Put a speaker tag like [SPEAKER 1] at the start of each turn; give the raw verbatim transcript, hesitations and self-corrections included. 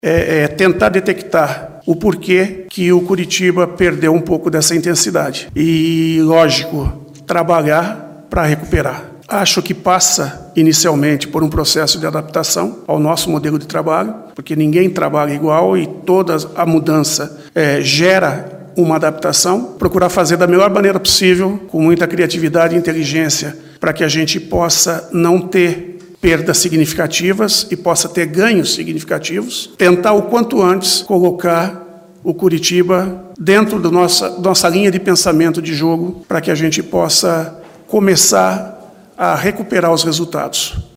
[SPEAKER 1] é, é tentar detectar o porquê que o Curitiba perdeu um pouco dessa intensidade. E, lógico, trabalhar para recuperar. Acho que passa, inicialmente, por um processo de adaptação ao nosso modelo de trabalho, porque ninguém trabalha igual e toda a mudança é, gera uma adaptação. Procurar fazer da melhor maneira possível, com muita criatividade e inteligência, para que a gente possa não ter perdas significativas e possa ter ganhos significativos. Tentar, o quanto antes, colocar o Curitiba dentro da nossa, nossa linha de pensamento de jogo, para que a gente possa começar a recuperar os resultados.